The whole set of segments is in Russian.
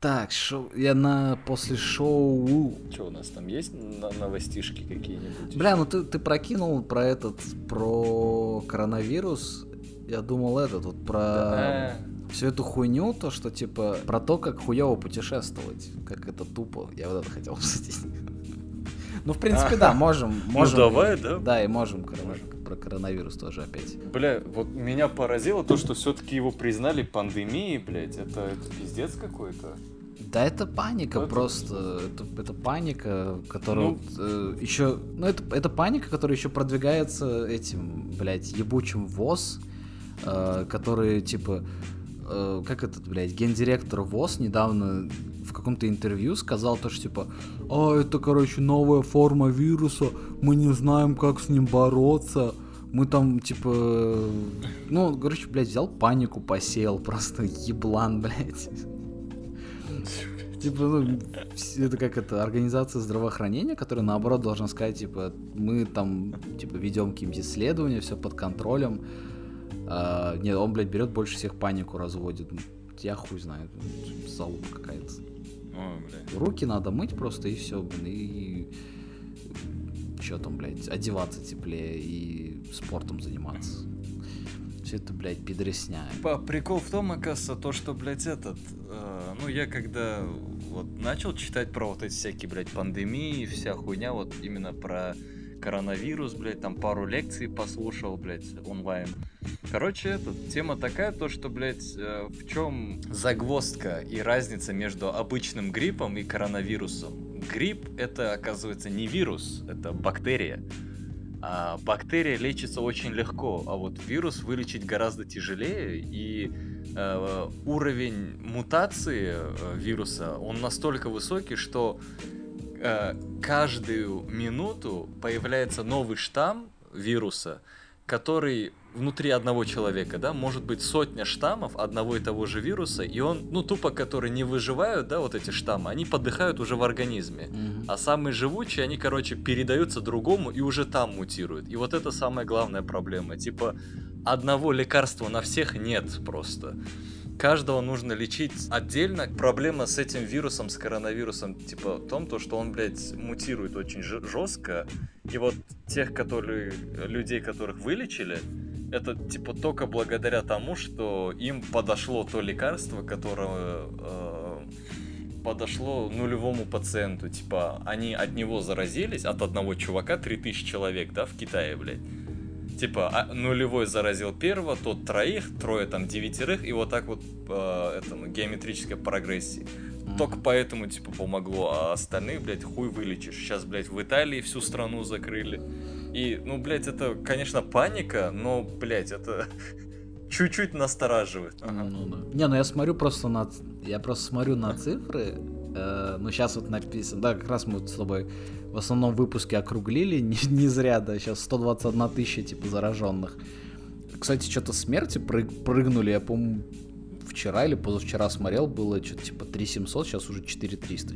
Так, после шоу... Что у нас там есть новостишки какие-нибудь? Бля, ну ты прокинул про коронавирус. Я думал про всю эту хуйню, то, что типа про то, как хуёво путешествовать. Как это тупо. Я вот это хотел обсудить. Ну, в принципе, да, можем. Ну, давай, да? Да, и можем про коронавирус тоже опять. Бля, вот меня поразило то, что все-таки его признали пандемией, блядь. Это пиздец какой-то. Да, это паника просто. Это паника, которая еще... Ну, это паника, которая еще продвигается этим, блядь, ебучим ВОЗ, который, типа... Как этот, блядь, гендиректор ВОЗ недавно в каком-то интервью сказал то, что, типа, это, короче, новая форма вируса, мы не знаем, как с ним бороться, мы там, типа... Ну, короче, блядь, взял панику, посеял, просто еблан, блядь. Типа, это как это, организация здравоохранения, которая, наоборот, должна сказать, типа, мы там, типа, ведем какие-нибудь исследования, все под контролем. Нет, он, блядь, берет больше всех панику разводит. Я хуй знаю, залупа какая-то. Руки надо мыть просто, и все, блин, и... Чё там, блядь, одеваться теплее и спортом заниматься. Все это, блядь, пидоресня. Прикол в том, оказывается, то, что, блядь, я когда вот начал читать про вот эти всякие, блядь, пандемии, вся хуйня, вот именно про коронавирус, блядь, там пару лекций послушал, блядь, онлайн. Короче, тема такая, то, что, блядь, в чем загвоздка и разница между обычным гриппом и коронавирусом. Грипп — это, оказывается, не вирус, это бактерия. А бактерия лечится очень легко, а вот вирус вылечить гораздо тяжелее, и уровень мутации вируса, он настолько высокий, что каждую минуту появляется новый штамм вируса, который внутри одного человека, да, может быть сотня штаммов одного и того же вируса, и он, тупо, которые не выживают, да, вот эти штаммы, они подыхают уже в организме, а самые живучие, они, короче, передаются другому и уже там мутируют. И вот это самая главная проблема, типа, одного лекарства на всех нет просто. Каждого нужно лечить отдельно. Проблема с этим вирусом, с коронавирусом, типа, в том, что он, блядь, мутирует очень жестко. И вот людей, которых вылечили, это, типа, только благодаря тому, что им подошло то лекарство, которое подошло нулевому пациенту. Типа, они от него заразились, от одного чувака, 3000 человек, да, в Китае, блядь. Типа, нулевой заразил первого, тот троих, трое там девятерых, и вот так вот геометрической прогрессии. Только поэтому, типа, помогло, а остальных, блядь, хуй вылечишь. Сейчас, блядь, в Италии всю страну закрыли. И, блядь, это, конечно, паника, но, блядь, это чуть-чуть настораживает. Ага. Не, я смотрю просто я просто смотрю на цифры. Сейчас вот написано, да, как раз мы с тобой в основном выпуске округлили, не зря, да, сейчас 121 тысяча, типа, зараженных. Кстати, что-то смерти прыгнули, я помню, вчера или позавчера смотрел, было что-то типа 3700, сейчас уже 4300,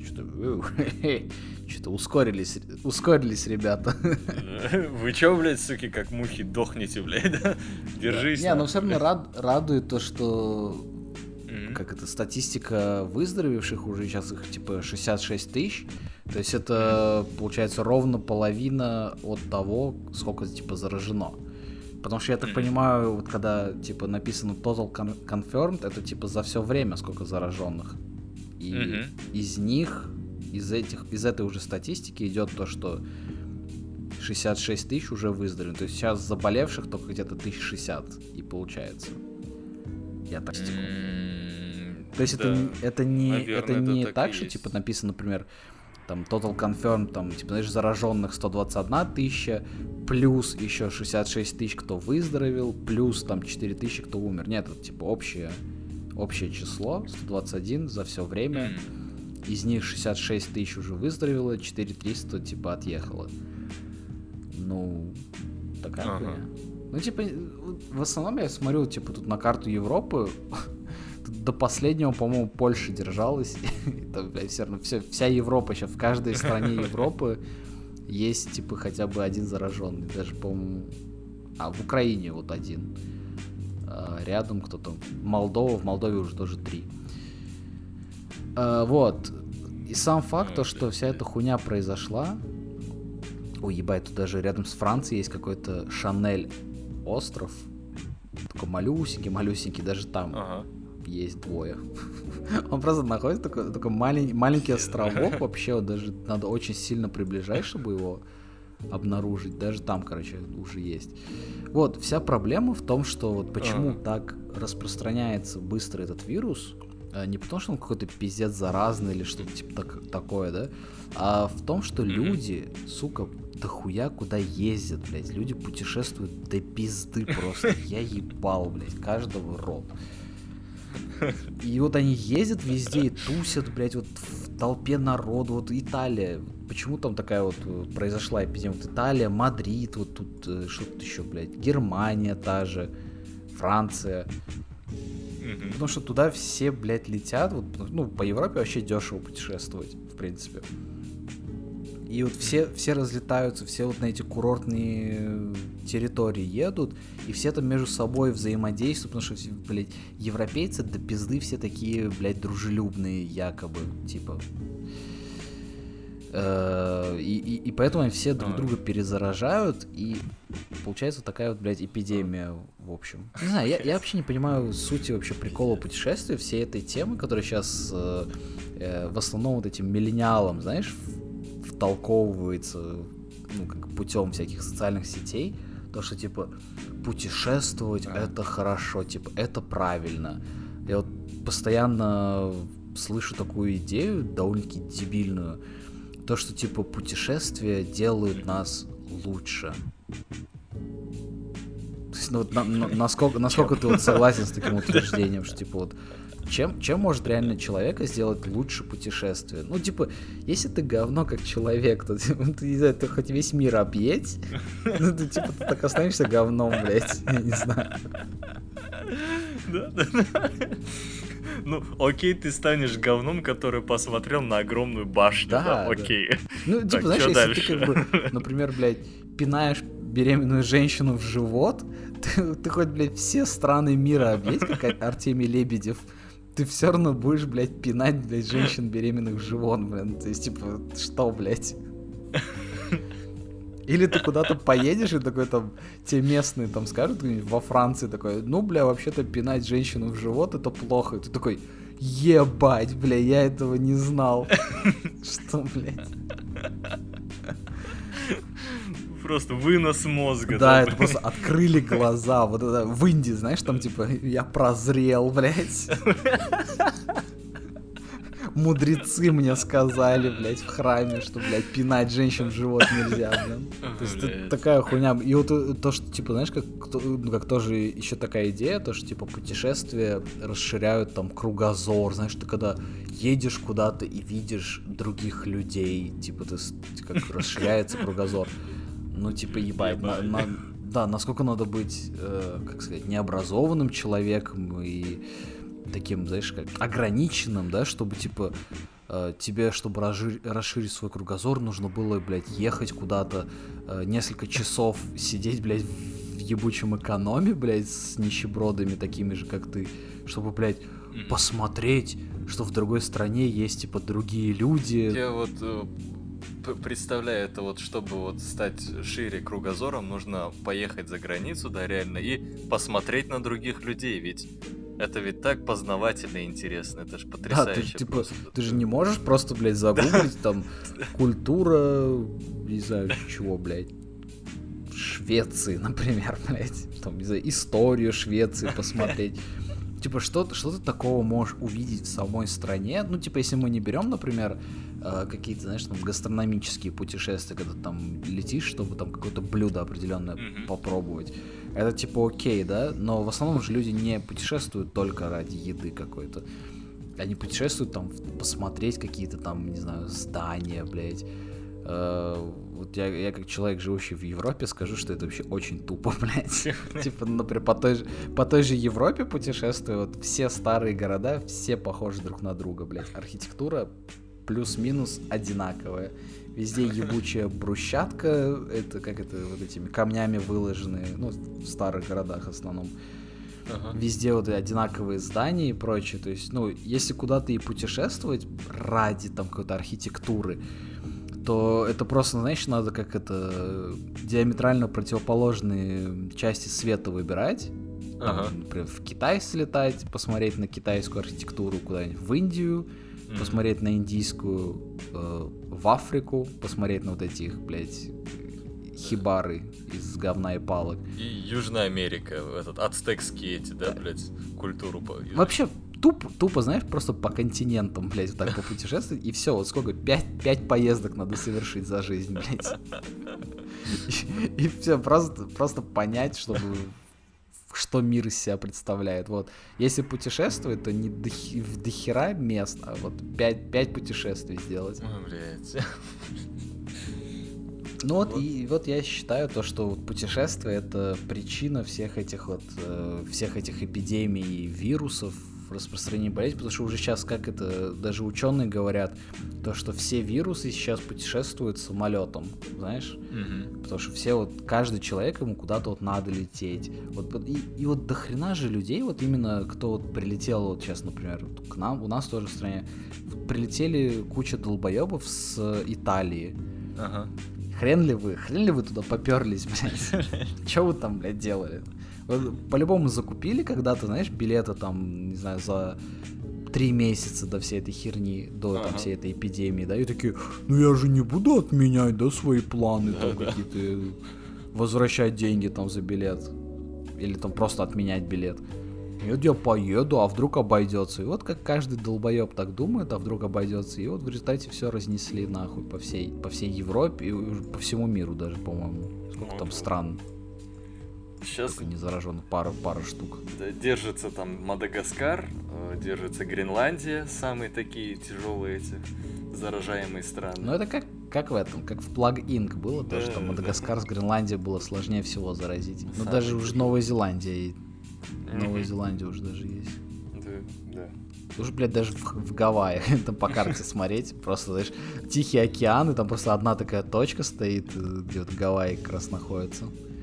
что-то ускорились ребята. Вы чё, блядь, суки, как мухи дохнете, блядь, да? Держись. Не, но все равно радует то, что как это, статистика выздоровевших уже сейчас их типа 66 тысяч, то есть это получается ровно половина от того, сколько типа заражено. Потому что я так понимаю, вот когда типа написано total confirmed, это типа за все время сколько зараженных. И из них, из этой уже статистики идет то, что 66 тысяч уже выздоровели. То есть сейчас заболевших только где-то 1060 и получается. Я так стеку. То есть да, это не так, что типа написано, например, там total confirmed, там, типа, знаешь, зараженных 121 тысяча, плюс еще 66 тысяч, кто выздоровел, плюс там 4 тысячи, кто умер. Нет, это типа общее число, 121 за все время. Из них 66 тысяч уже выздоровело, 4300 типа отъехало. Такая хуйня. Типа, в основном я смотрю, типа, тут на карту Европы. До последнего, по-моему, Польша держалась. Это, блядь, все равно вся Европа сейчас, в каждой стране Европы есть, типа, хотя бы один зараженный. Даже, по-моему... в Украине вот один. Рядом кто-то... Молдова, в Молдове уже тоже 3. Вот. И сам факт, то, что вся эта хуйня произошла... Ой, ебать, тут даже рядом с Францией есть какой-то Шанель остров. Такой малюсенький, даже там есть двое. Он просто находится такой маленький островок вообще, вот даже надо очень сильно приближать, чтобы его обнаружить. Даже там, короче, уже есть. Вот, вся проблема в том, что вот почему так распространяется быстро этот вирус, не потому, что он какой-то пиздец заразный или что-то типа такое, да, а в том, что люди, сука, дохуя куда ездят, блядь. Люди путешествуют до пизды просто. Я ебал, блядь, каждого рот. И вот они ездят везде и тусят, блядь, вот в толпе народу. Вот Италия. Почему там такая вот произошла эпидемия? Вот Италия, Мадрид, вот тут что-то еще, блядь. Германия та же, Франция. Потому что туда все, блядь, летят. Вот, ну, по Европе вообще дешево путешествовать, в принципе. И вот все разлетаются, все вот на эти курортные территории едут, и все там между собой взаимодействуют, потому что, блядь, европейцы до пизды все такие, блядь, дружелюбные якобы, типа. И поэтому они все друг друга перезаражают, и получается такая вот, блядь, эпидемия, в общем. Не знаю, я вообще не понимаю сути вообще прикола путешествия, всей этой темы, которая сейчас в основном вот этим миллениалам, знаешь, втолковывается, ну, как путем всяких социальных сетей, то, что, типа, путешествовать это хорошо, типа, это правильно. Я вот постоянно слышу такую идею, довольно-таки дебильную, то, что, типа, путешествия делают нас лучше. То есть, ну, вот насколько ты вот согласен с таким утверждением, что, типа, вот, чем может реально человека сделать лучше путешествие? Ну, типа, если ты говно как человек, то ты, не знаю, ты хоть весь мир объедь, ну, ты, типа, ты так останешься говном, блядь, я не знаю. Да. Ну, окей, ты станешь говном, который посмотрел на огромную башню, да, окей. Да. Ну, типа, так, знаешь, если дальше? Ты, как бы, например, блядь, пинаешь беременную женщину в живот, ты хоть, блядь, все страны мира объедь, как Артемий Лебедев, ты все равно будешь, блядь, пинать, блядь, женщин беременных в живот, блин. То есть, типа, что, блядь? Или ты куда-то поедешь, и такой там, те местные там скажут, во Франции такой, ну, бля, вообще-то пинать женщину в живот это плохо. И ты такой, ебать, бля, я этого не знал. Что, блядь? Просто вынос мозга. Да, это просто открыли глаза. Вот это в Индии, знаешь, там типа я прозрел, блядь. Мудрецы мне сказали, блядь, в храме, что, блядь, пинать женщин в живот нельзя, блин. То есть это такая хуйня. И вот то, что, типа, знаешь, как тоже еще такая идея, то, что, типа, путешествия расширяют там кругозор, знаешь, ты когда едешь куда-то и видишь других людей, типа, ты как расширяется кругозор. Ну, типа, ебать, да, насколько надо быть, как сказать, необразованным человеком и таким, знаешь, как ограниченным, да, чтобы, типа, тебе, чтобы расширить свой кругозор, нужно было, блядь, ехать куда-то, несколько часов сидеть, блядь, в ебучем экономе, блядь, с нищебродами такими же, как ты, чтобы, блядь, посмотреть, что в другой стране есть, типа, другие люди. Я вот представляю это вот, чтобы вот стать шире кругозором, нужно поехать за границу, да, реально, и посмотреть на других людей, ведь это ведь так познавательно и интересно, это же потрясающе. Да, типа, ты же не можешь просто, блядь, загуглить там культура, не знаю, чего, блядь, Швеции, например, блядь, там, не знаю, историю Швеции посмотреть. Типа, что ты такого можешь увидеть в самой стране? Ну, типа, если мы не берем, например, какие-то, знаешь, там, гастрономические путешествия, когда ты там летишь, чтобы там какое-то блюдо определенное попробовать. Это, типа, окей, да? Но в основном же люди не путешествуют только ради еды какой-то. Они путешествуют там посмотреть какие-то там, не знаю, здания, блядь. Вот я как человек, живущий в Европе, скажу, что это вообще очень тупо, блядь. Типа, например, по той же Европе путешествую, вот все старые города, все похожи друг на друга, блядь. Архитектура плюс-минус одинаковая. Везде ебучая брусчатка, это как это вот этими камнями выложенные, ну, в старых городах в основном. везде вот одинаковые здания и прочее. То есть, ну, если куда-то и путешествовать ради там какой-то архитектуры, то это просто, знаешь, надо как это диаметрально противоположные части света выбирать. Там, например, в Китай слетать, посмотреть на китайскую архитектуру, куда-нибудь в Индию, посмотреть на индийскую, в Африку, посмотреть на вот этих, блядь, хибары из говна и палок. И Южная Америка, ацтекские эти, да, блядь, культуру. Вообще, тупо, знаешь, просто по континентам, блядь, вот так попутешествовать, и все, вот сколько, 5 поездок надо совершить за жизнь, блядь. И все, просто понять, чтобы... что мир из себя представляет. Вот. Если путешествовать, то не в дохера мест, а вот 5 путешествий сделать. Блядь. Ну вот, и вот я считаю то, что вот путешествие — это причина всех этих эпидемий и вирусов, распространения болезней, потому что уже сейчас, как это, даже ученые говорят, то, что все вирусы сейчас путешествуют самолетом, знаешь? Потому что все вот, каждый человек, ему куда-то вот надо лететь. Вот, и вот дохрена же людей, вот именно кто вот прилетел вот сейчас, например, к нам, у нас тоже в стране, прилетели куча долбоебов с Италии. Хрен ли вы туда поперлись, блядь? Че вы там, блядь, делали? Вы по-любому закупили когда-то, знаешь, билеты там, не знаю, за 3 месяца до всей этой херни, до там, всей этой эпидемии, да, и такие, ну я же не буду отменять, да, свои планы, там какие-то, возвращать деньги там за билет, или там просто отменять билет. Нет, я поеду, а вдруг обойдется. И вот как каждый долбоеб так думает, а вдруг обойдется. И вот в результате все разнесли нахуй по всей Европе и по всему миру даже, по-моему. Сколько там стран. Сейчас только не заражен, пара штук. Да, держится там Мадагаскар, держится Гренландия, самые такие тяжелые эти заражаемые страны. Ну это как в этом, как в Plague Inc. было, да, то, что Мадагаскар с Гренландией было сложнее всего заразить. Ну даже такие. уже Новая Зеландия уже даже есть. Да. Уже, блядь, даже в Гавайях, там по карте смотреть, просто, знаешь, Тихий океан, и там просто одна такая точка стоит, где вот Гавайи как раз находится.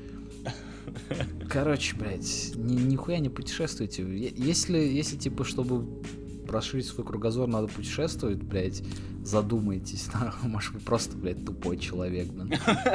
Короче, блядь, нихуя не путешествуйте. Если, типа, чтобы расширить свой кругозор, надо путешествовать, блядь, задумайтесь. Может, вы просто, блядь, тупой человек, блин.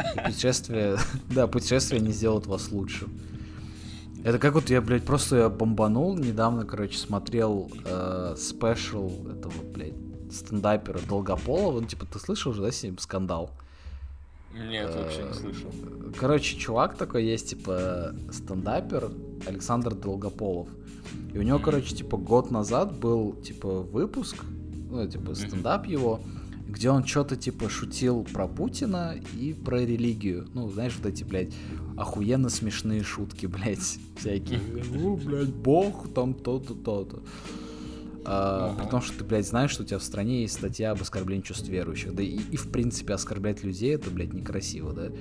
Путешествие не сделает вас лучше. Это как вот я, блядь, я бомбанул недавно, короче, смотрел спешл этого, блядь, стендапера Долгополова. Ну, типа, ты слышал уже, да, с ним скандал? Нет, вообще не слышал. Короче, чувак такой есть, типа, стендапер Александр Долгополов. И у него, короче, типа, год назад был, типа, выпуск, ну, типа, стендап его, где он что-то, типа, шутил про Путина и про религию. Ну, знаешь, вот эти, блядь, охуенно смешные шутки, блядь, всякие. Ну, блядь, бог, там то-то, то-то. Потому что ты, блядь, знаешь, что у тебя в стране есть статья об оскорблении чувств верующих. Да и в принципе, оскорблять людей, это, блядь, некрасиво, да?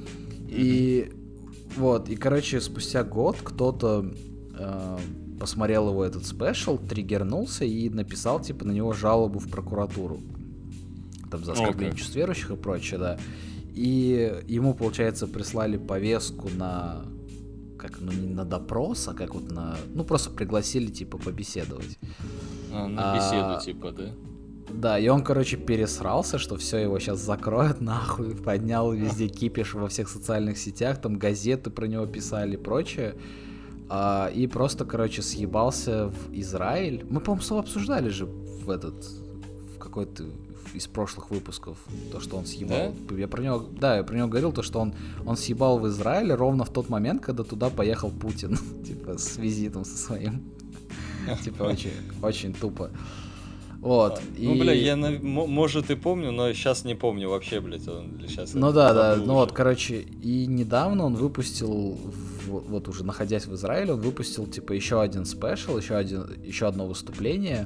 И вот, и, короче, спустя год кто-то посмотрел его этот спешл, триггернулся и написал, типа, на него жалобу в прокуратуру. Там за оскорбление чувств верующих и прочее, да. И ему, получается, прислали повестку на... не на допрос, а как вот на... Ну, просто пригласили, типа, побеседовать. На беседу, типа, да? Да, и он, короче, пересрался, что все, его сейчас закроют, нахуй, поднял везде кипиш во всех социальных сетях, там газеты про него писали и прочее. И просто, короче, съебался в Израиль. Мы, по-моему, обсуждали же в какой-то из прошлых выпусков то, что он съебал. Да? Я про него говорил, то, что он съебал в Израиле ровно в тот момент, когда туда поехал Путин, типа, с визитом со своим. Типа, очень, очень тупо. Вот. Ну, бля, я, может, и помню, но сейчас не помню вообще, блядь. Ну да. Ну вот, короче, и недавно он выпустил, вот уже находясь в Израиле, он выпустил, типа, еще один спешл, еще одно выступление.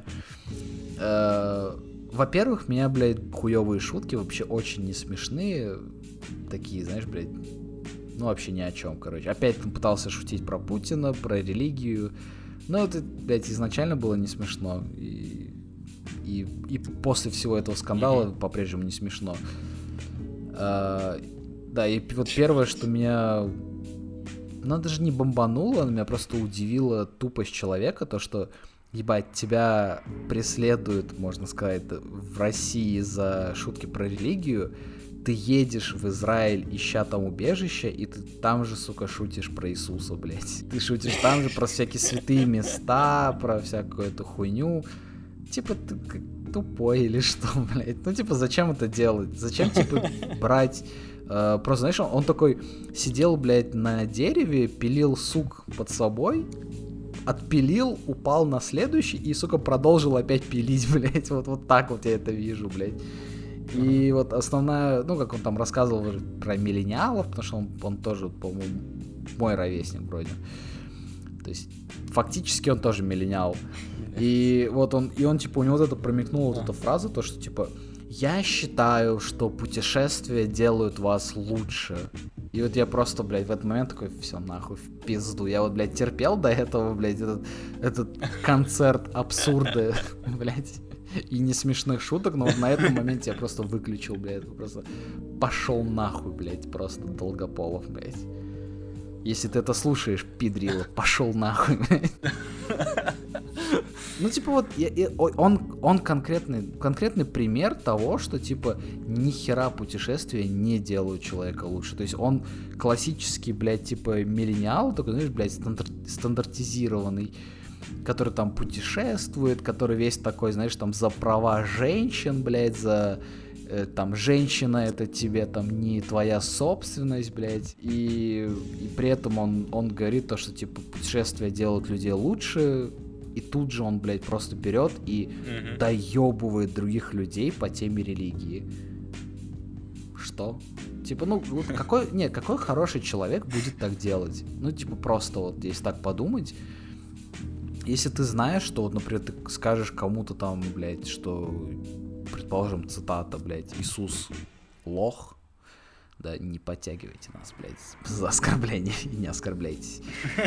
Во-первых, меня, блядь, хуёвые шутки вообще очень не смешные. Такие, знаешь, блядь, ну вообще ни о чем, короче. Опять он пытался шутить про Путина, про религию. Но это, блядь, изначально было не смешно. И после всего этого скандала по-прежнему не смешно. Да, и вот первое, что меня она даже не бомбанула, она меня просто удивила тупость человека, то, что, ебать, тебя преследуют, можно сказать, в России за шутки про религию, ты едешь в Израиль, ища там убежище, и ты там же, сука, шутишь про Иисуса, блядь. Ты шутишь там же про всякие святые места, про всякую эту хуйню. Типа, ты тупой или что, блядь? Ну, типа, зачем это делать? Зачем, типа, брать... Просто, знаешь, он такой сидел, блядь, на дереве, пилил сук под собой, отпилил, упал на следующий и, сука, продолжил опять пилить, блядь. Вот так вот я это вижу, блядь. И вот основная, ну, как он там рассказывал про миллениалов, потому что он тоже, по-моему, мой ровесник вроде. То есть, фактически он тоже миллениал. И вот он, типа, у него вот это промелькнула вот эта фраза, то, что, типа, я считаю, что путешествия делают вас лучше. И вот я просто, блядь, в этот момент такой, все, нахуй, в пизду. Я вот, блядь, терпел до этого, блядь, этот концерт абсурда, блядь, и не смешных шуток, но вот на этом моменте я просто выключил, блядь, просто пошел нахуй, блядь, просто Долгополов, блядь. Если ты это слушаешь, пидрила, пошел нахуй, блядь. Ну, типа, вот, он конкретный пример того, что, типа, ни хера путешествия не делают человека лучше. То есть он классический, блядь, типа, миллениал, такой, знаешь, блядь, стандартизированный, который там путешествует, который весь такой, знаешь, там, за права женщин, блядь, за... там, женщина это тебе там не твоя собственность, блядь, и при этом он говорит то, что, типа, путешествия делают людей лучше, и тут же он, блядь, просто берет и доебывает других людей по теме религии. Что? Типа, ну, вот какой хороший человек будет так делать? Ну, типа, просто вот, если так подумать, если ты знаешь, что, вот, например, ты скажешь кому-то там, блядь, что, предположим, цитата, блядь, Иисус лох, да, не подтягивайте нас, блядь, за оскорбление, и не оскорбляйтесь.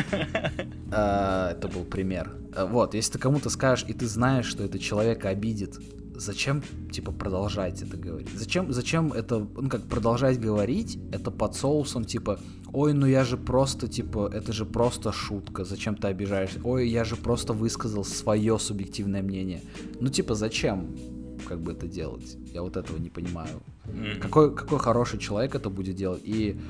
Это был пример. Вот, если ты кому-то скажешь, и ты знаешь, что это человека обидит, зачем, типа, продолжать это говорить? Зачем это, ну, как продолжать говорить, это под соусом, типа, ой, ну я же просто, типа, это же просто шутка, зачем ты обижаешься? Ой, я же просто высказал свое субъективное мнение. Ну, типа, зачем, как бы, это делать? Я вот этого не понимаю. Какой хороший человек это будет делать? И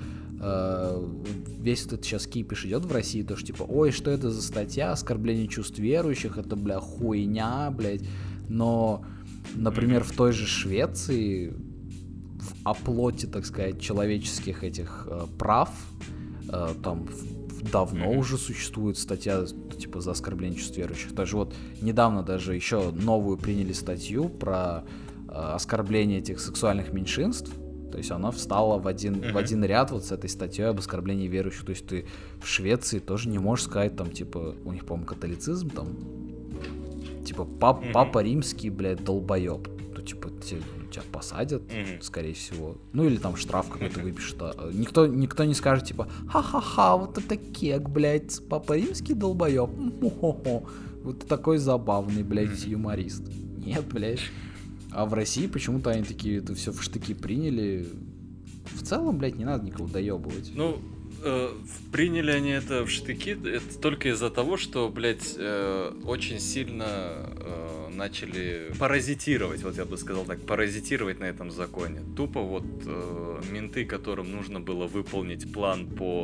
весь этот сейчас кипиш идет в России, то что, типа, ой, что это за статья, оскорбление чувств верующих, это, бля, хуйня, блядь. Но, например, в той же Швеции, в оплоте, так сказать, человеческих этих прав, там давно уже существует статья, типа, за оскорбление чувств верующих. Даже вот недавно даже еще новую приняли статью про оскорбление этих сексуальных меньшинств. То есть она встала в один ряд вот с этой статьей об оскорблении верующих. То есть ты в Швеции тоже не можешь сказать, там, типа, у них, по-моему, католицизм, там, типа, папа римский, блядь, долбоеб. То, типа, тебя посадят, скорее всего. Ну, или там штраф какой-то выпишут. Никто не скажет, типа, ха-ха-ха, вот это кек, блядь, папа римский долбоеб. Вот такой забавный, блядь, юморист. Нет, блядь. А в России почему-то они такие это все в штыки приняли. В целом, блядь, не надо никого доебывать. Ну, приняли они это в штыки это только из-за того, что, блядь, очень сильно начали паразитировать, вот я бы сказал так, паразитировать на этом законе. Тупо вот менты, которым нужно было выполнить план по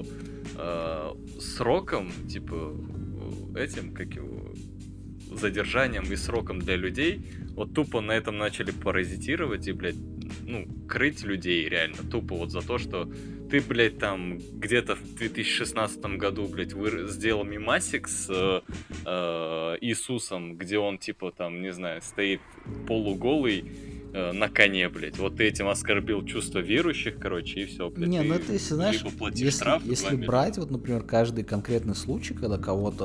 срокам, типа этим, как его, задержанием и сроком для людей, вот тупо на этом начали паразитировать и, блядь, ну, крыть людей реально, тупо вот за то, что ты, блядь, там где-то в 2016 году, блядь, сделал мемасик с Иисусом, где он, типа, там, не знаю, стоит полуголый на коне, блядь. Вот ты этим оскорбил чувства верующих, короче, и все, блядь. Не, ну это если, знаешь, если брать, вот, например, каждый конкретный случай, когда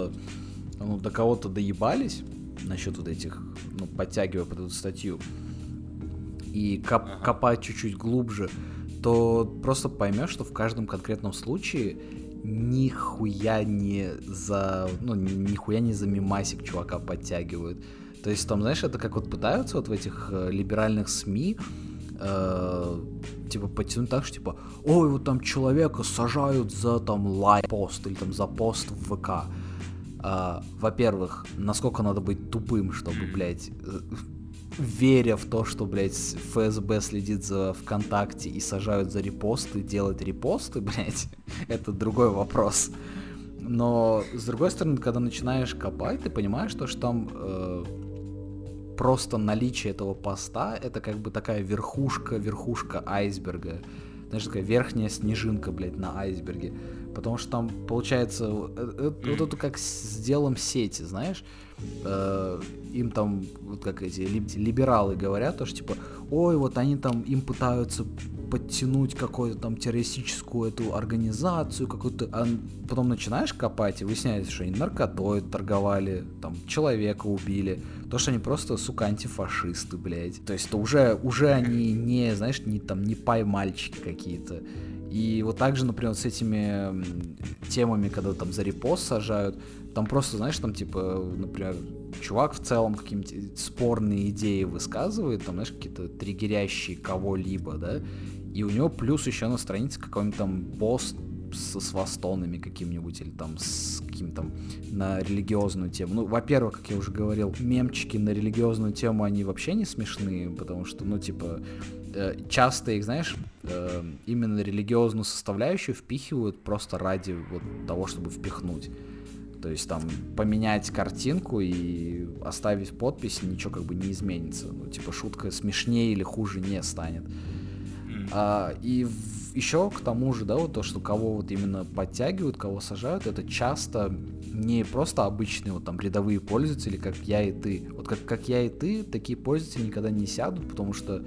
до кого-то доебались насчет вот этих, ну, подтягивая под эту статью, и копать чуть-чуть глубже, то просто поймешь, что в каждом конкретном случае нихуя не за мемасик чувака подтягивают. То есть там, знаешь, это как вот пытаются вот в этих либеральных СМИ типа подтянуть так, что типа, ой, вот там человека сажают за там лайк-пост или там за пост в ВК. Во-первых, насколько надо быть тупым, чтобы, блядь, веря в то, что, блядь, ФСБ следит за ВКонтакте и сажают за репосты, делать репосты, блядь, это другой вопрос. Но, с другой стороны, когда начинаешь копать, ты понимаешь, что там просто наличие этого поста, это как бы такая верхушка айсберга. Знаешь, такая верхняя снежинка, блядь, на айсберге. Потому что там, получается, вот это как с делом сети, знаешь. Им там, вот как эти либералы говорят, то, что типа, ой, вот они там, им пытаются подтянуть какую-то там террористическую эту организацию, какую-то, а потом начинаешь копать, и выясняется, что они наркотой торговали, там, человека убили, то, что они просто, сука, антифашисты, блядь. То есть это уже они не, знаешь, не пай-мальчики какие-то. И вот так же, например, с этими темами, когда там за репост сажают, там просто, знаешь, там типа, например, чувак в целом какие-нибудь спорные идеи высказывает, там, знаешь, какие-то триггерящие кого-либо, да, и у него плюс еще на странице какой-нибудь там пост со свастонами каким-нибудь или там с каким-то там на религиозную тему. Ну, во-первых, как я уже говорил, мемчики на религиозную тему, они вообще не смешные, потому что, ну, типа, часто их, знаешь, именно религиозную составляющую впихивают просто ради вот того, чтобы впихнуть. То есть там поменять картинку и оставить подпись, ничего как бы не изменится. Ну, типа, шутка смешнее или хуже не станет. И еще к тому же, да, вот то, что кого вот именно подтягивают, кого сажают, это часто не просто обычные вот там рядовые пользователи, как я и ты. Вот как я и ты, такие пользователи никогда не сядут, потому что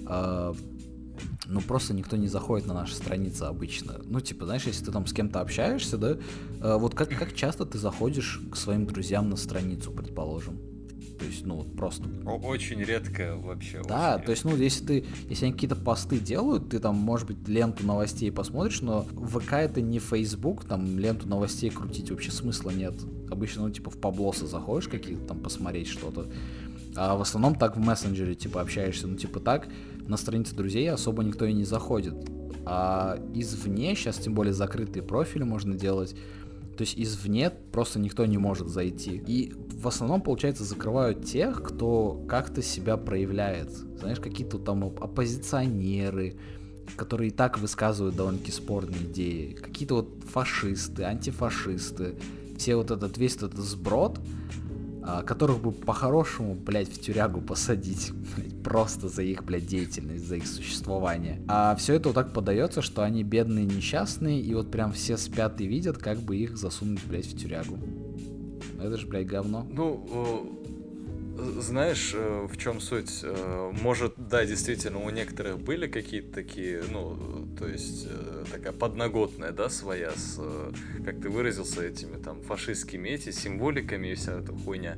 ну, просто никто не заходит на наши страницы обычно. Ну, типа, знаешь, если ты там с кем-то общаешься, да, вот как часто ты заходишь к своим друзьям на страницу, предположим? То есть, ну, вот просто... Очень редко вообще. Да, то есть, ну, если они какие-то посты делают, ты там, может быть, ленту новостей посмотришь, но ВК это не Facebook, там ленту новостей крутить вообще смысла нет. Обычно, ну, типа, в паблосы заходишь какие-то там посмотреть что-то. А в основном так в мессенджере, типа, общаешься, ну, типа, так на странице друзей особо никто и не заходит. А извне, сейчас тем более закрытые профили можно делать, то есть извне просто никто не может зайти. И в основном, получается, закрывают тех, кто как-то себя проявляет. Знаешь, какие-то там оппозиционеры, которые и так высказывают довольно-таки спорные идеи. Какие-то вот фашисты, антифашисты. Все вот весь этот сброд, которых бы по-хорошему, блядь, в тюрягу посадить, блядь, просто за их, блядь, деятельность, за их существование. А все это вот так подается, что они бедные, несчастные, и вот прям все спят и видят, как бы их засунуть, блядь, в тюрягу. Это же, блядь, говно. Ну, знаешь, в чем суть? Может, да, действительно, у некоторых были какие-то такие, ну, то есть такая подноготная, да, своя, с, как ты выразился, этими там фашистскими символиками и вся эта хуйня.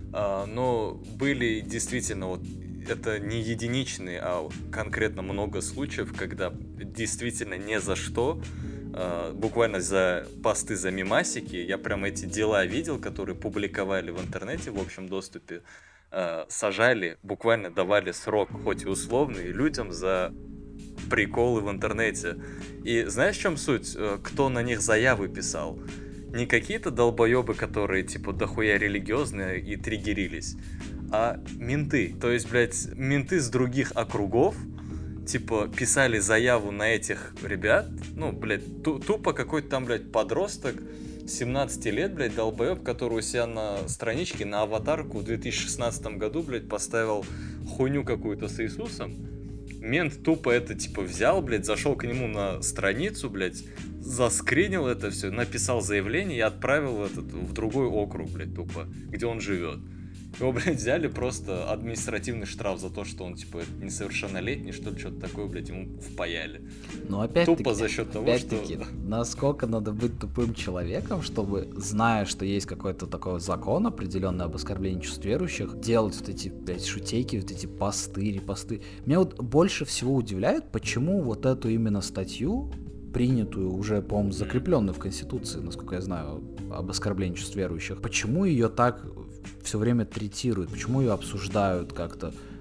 Но были действительно вот это не единичные, а конкретно много случаев, когда действительно ни за что, буквально за посты, за мемасики, я прям эти дела видел, которые публиковали в интернете в общем доступе, сажали, буквально давали срок, хоть и условный, людям за приколы в интернете. И знаешь, в чем суть? Кто на них заявы писал? Не какие-то долбоебы, которые типа дохуя религиозные и триггерились, а менты. То есть, блядь, менты с других округов типа писали заяву на этих ребят, ну, блядь, тупо какой-то там, блядь, подросток 17 лет, блядь, долбоеб, который у себя на страничке, на аватарку в 2016 году, блядь, поставил хуйню какую-то с Иисусом. Мент тупо это, типа, взял, блядь, зашел к нему на страницу, блядь, заскринил это все, написал заявление и отправил в другой округ, блядь, тупо, где он живет. Его, блядь, взяли просто административный штраф за то, что он, типа, несовершеннолетний, что ли, что-то такое, блядь, ему впаяли. Но опять-таки, тупо за счет того, что... насколько надо быть тупым человеком, чтобы, зная, что есть какой-то такой закон определенный об оскорблении чувств верующих, делать вот эти, блядь, шутейки, вот эти посты, репосты. Меня вот больше всего удивляет, почему вот эту именно статью, принятую уже, по-моему, закрепленную в Конституции, насколько я знаю, об оскорблении чувств верующих, почему ее так все время третируют, почему ее обсуждают как-то.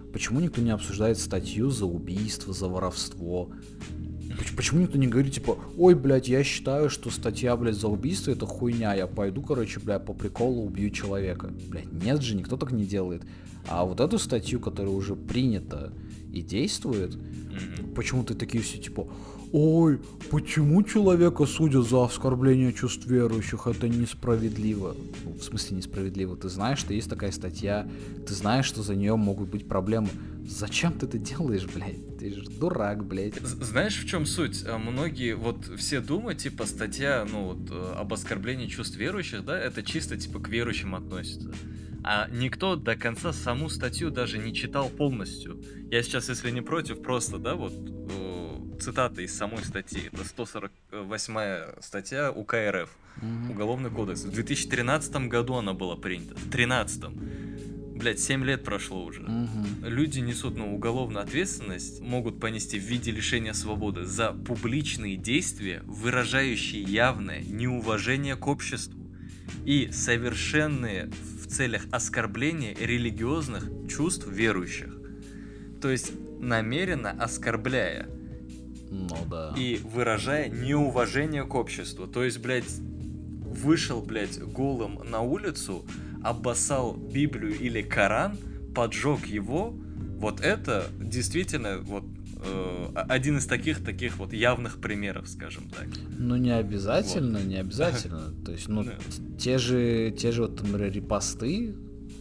Почему никто не обсуждает статью за убийство, за воровство? Почему никто не говорит, типа, ой, блядь, я считаю, что статья, блядь, за убийство это хуйня, я пойду, короче, блядь, по приколу убью человека. Блядь, нет же, никто так не делает. А вот эту статью, которая уже принята и действует, почему-то такие все, типа, ой, почему человека судят за оскорбление чувств верующих, это несправедливо. Ну, в смысле несправедливо? Ты знаешь, что есть такая статья, ты знаешь, что за нее могут быть проблемы. Зачем ты это делаешь, блядь? Ты же дурак, блядь. Знаешь, в чем суть? Многие, вот все думают, типа, статья, ну вот, об оскорблении чувств верующих, да, это чисто, типа, к верующим относится. А никто до конца саму статью даже не читал полностью. Я сейчас, если не против, просто, да, вот, цитата из самой статьи. Это 148-я статья УК РФ, Уголовный кодекс. В 2013 году она была принята. В 2013. Блять, 7 лет прошло уже. Люди несут, уголовную ответственность, могут понести в виде лишения свободы за публичные действия, выражающие явное неуважение к обществу и совершенные в целях оскорбления религиозных чувств верующих. То есть намеренно оскорбляя и выражая неуважение к обществу. То есть, блядь, вышел, блядь, голым на улицу, обоссал Библию или Коран, поджег его, вот это действительно вот один из таких вот явных примеров, скажем так. Ну не обязательно, вот. Не обязательно. То есть, те же вот, например, репосты,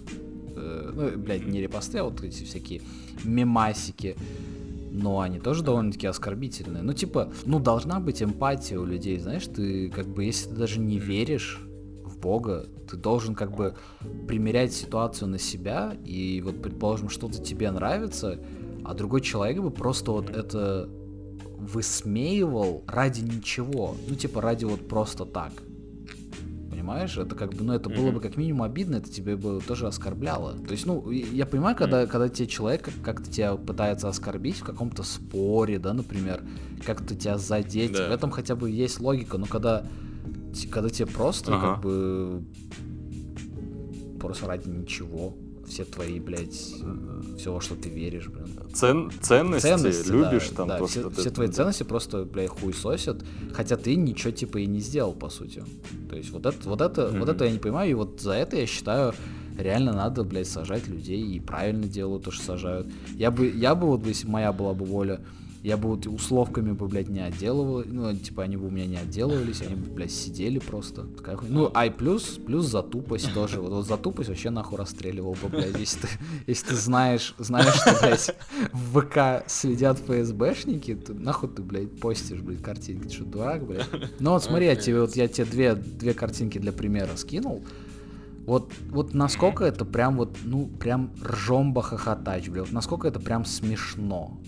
не репосты, а вот эти всякие мемасики, но они тоже довольно-таки оскорбительные. Ну, типа, должна быть эмпатия у людей, знаешь, ты как бы, если ты даже не веришь в Бога, ты должен как бы примерять ситуацию на себя, и вот, предположим, что-то тебе нравится, а другой человек бы просто вот это высмеивал ради ничего, ради вот просто так. Понимаешь? Это как бы, это было бы как минимум обидно, это тебе бы тоже оскорбляло. То есть, я понимаю, когда тебе человек как-то тебя пытается оскорбить в каком-то споре, да, например, как-то тебя задеть, в этом хотя бы есть логика, но когда тебе просто как бы просто ради ничего, все твои, блядь, все, во что ты веришь, блин. Ценности любишь, да, там просто... Все твои ценности просто, блядь, хуесосят, хотя ты ничего, типа, и не сделал, по сути. То есть вот это я не понимаю, и вот за это, я считаю, реально надо, блядь, сажать людей, и правильно делают то, что сажают. Я бы вот, если моя была бы воля, я бы вот условками бы, блядь, не отделывал, они бы у меня не отделывались, они бы, блядь, сидели просто. Такая хуйня. И плюс за тупость тоже. Вот за тупость вообще нахуй расстреливал бы, блядь. Если ты знаешь, что, блядь, в ВК следят ФСБшники, то нахуй ты, блядь, постишь, блядь, картинки. Ты что, дурак, блядь? Ну вот смотри, я тебе две картинки для примера скинул. Вот насколько это прям вот, прям ржомба хохотач, блядь. Вот насколько это прям смешно.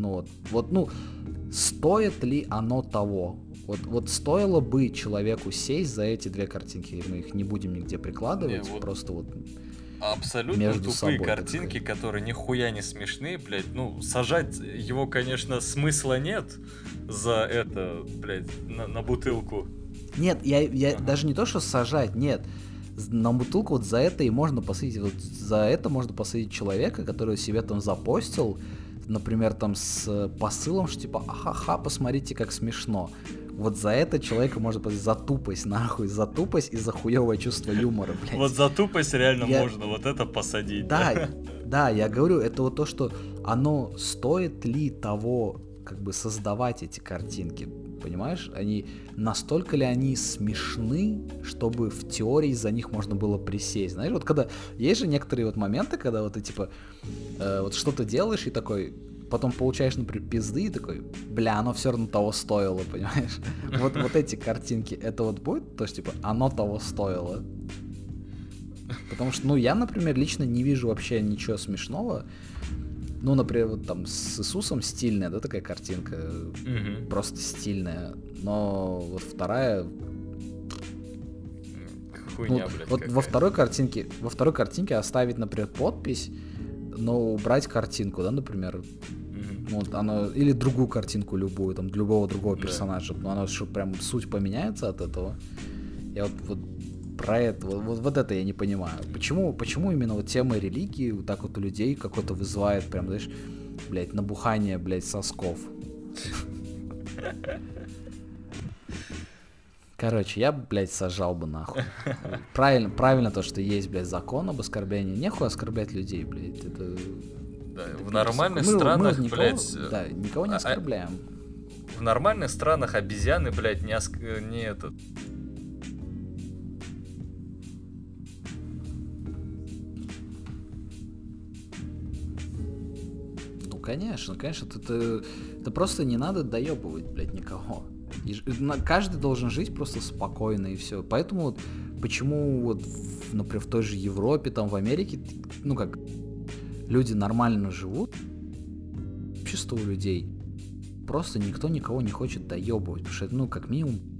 Стоит ли оно того? Вот стоило бы человеку сесть за эти две картинки, мы их не будем нигде прикладывать, просто вот абсолютно между тупые собой, картинки, которые нихуя не смешные, блядь. Сажать его, конечно, смысла нет за это, блядь, на бутылку. Нет, я даже не то, что сажать, нет. На бутылку вот за это и можно посадить. Вот за это можно посадить человека, который себе там запостил, например, там с посылом, что типа, ахаха, посмотрите, как смешно. Вот за это человека можно посадить, за тупость, нахуй, за тупость и за хуевое чувство юмора, блядь. Вот за тупость реально можно вот это посадить. Да, я говорю, это вот то, что оно стоит ли того, как бы создавать эти картинки, понимаешь? Настолько ли они смешны, чтобы в теории за них можно было присесть? Знаешь, вот когда есть же некоторые вот моменты, когда вот ты типа вот что-то делаешь и такой, потом получаешь, например, пизды и такой, бля, оно все равно того стоило, понимаешь? Вот эти картинки, это вот будет то, что типа оно того стоило. Потому что, я, например, лично не вижу вообще ничего смешного. Например, вот там с Иисусом стильная, да, такая картинка, просто стильная, но вот вторая... Хуйня, блядь, вот во второй картинке оставить, например, подпись, но убрать картинку, да, например, или другую картинку любую, там, любого другого персонажа, но она что, прям суть поменяется от этого. Я вот про это, вот это я не понимаю. Почему именно вот тема религии вот так вот у людей какое-то вызывает прям, знаешь, блядь, набухание, блядь, сосков. Короче, я, блядь, сажал бы нахуй. Правильно то, что есть, блядь, закон об оскорблении. Нехуй оскорблять людей, блядь. Это... Да, в нормальных странах, никого, блядь... Да, никого не оскорбляем. В нормальных странах обезьяны, блядь, не этот... Ну, конечно, это просто не надо доебывать, блядь, никого. Каждый должен жить просто спокойно и все. Поэтому вот почему вот, например, в той же Европе, там в Америке, ну как, люди нормально живут, общество у людей, просто никто никого не хочет доебывать, потому что это, ну, как минимум,